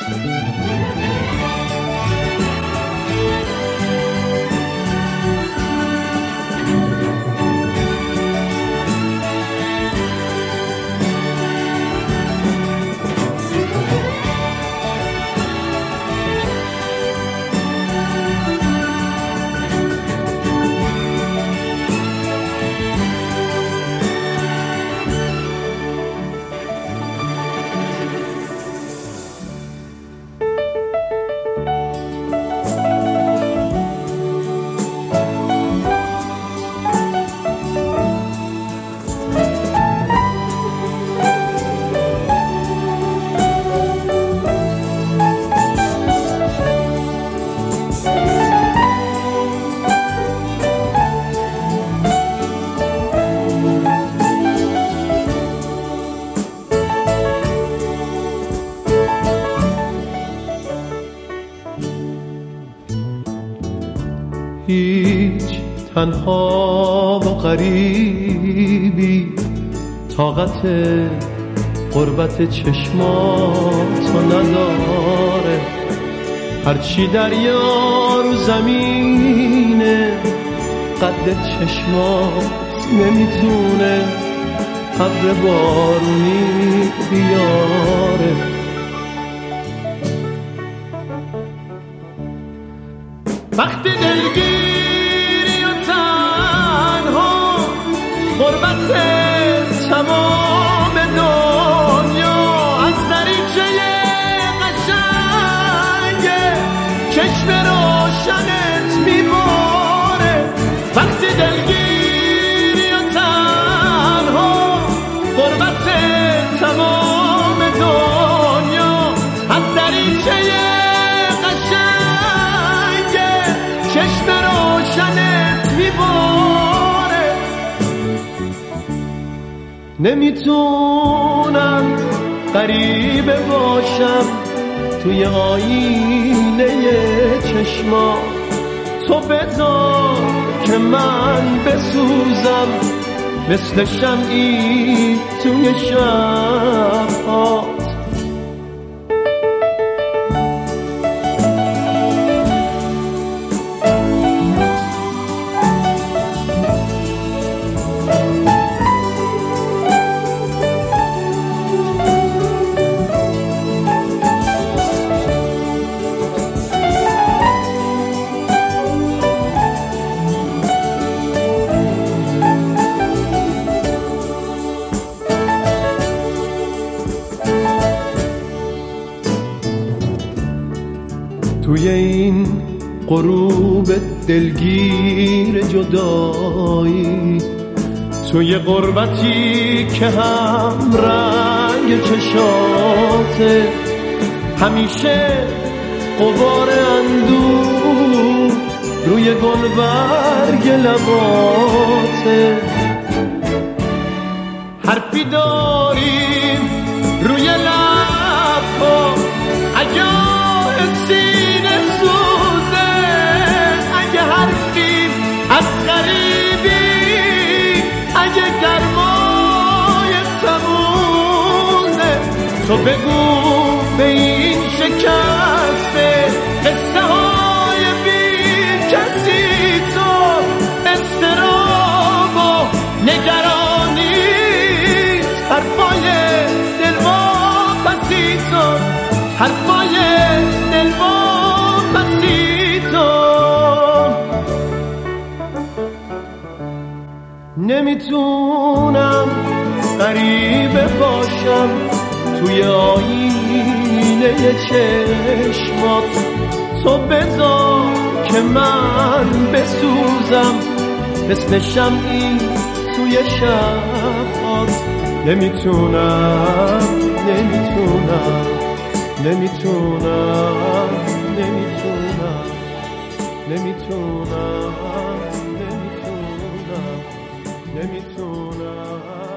هیچ تنها و غریبی طاقت غربت چشماتو نداره، هرچی دریا رو زمینه قد چشمات نمیتونه ابر بارونی بیاره. وقتی دلگیری و تنها غربت تمام دنیا از دریچه قشنگ چشم روشنت میباره. وقتی دلگیری و تنها غربت تمام دنیا از دریچه چشم روشنت میباره. نمیتونم غریبه باشم توی آینه چشما، تو بذار که من بسوزم مثل شمعی توی شب‌ها. توی این غروب دلگیر جدایی، توی غربتی که هم رنگ چشاته، همیشه غبار اندوه روی گلبرگ لباته. حرفی داریم روی لبها اگه سینه سوزه، اگه حرفیم از غریبی، اگه گرمای تموزه، تو بگو به این شکسته قصه های بی کسی، تو استراب و نگرانیت، حرفای دلواپسی تو، حرفای دلواپسی تو. نمیتونم غریبه باشم توی آینه چشمات، تو بذار که من بسوزم مثل شمعی توی شبات. نمیتونم نمیتونم نمیتونم نمیتونم نمیتونم نمیتونم نمیتونم